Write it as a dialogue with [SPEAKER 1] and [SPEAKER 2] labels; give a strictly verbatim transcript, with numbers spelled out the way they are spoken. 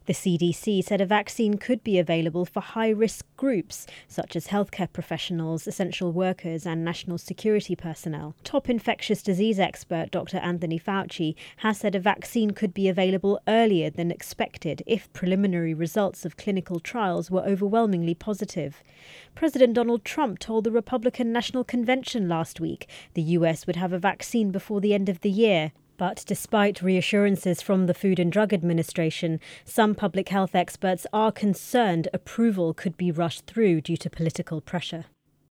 [SPEAKER 1] The C D C said a vaccine could be available for high-risk groups, such as healthcare professionals, essential workers and national security personnel. Top infectious disease expert Doctor Anthony Fauci has said a vaccine could be available earlier than expected if preliminary results of clinical trials were overwhelmingly positive. President Donald Trump told the Republican National Convention last week the U S would have a vaccine before the end of the year. But despite reassurances from the Food and Drug Administration, some public health experts are concerned approval could be rushed through due to political pressure.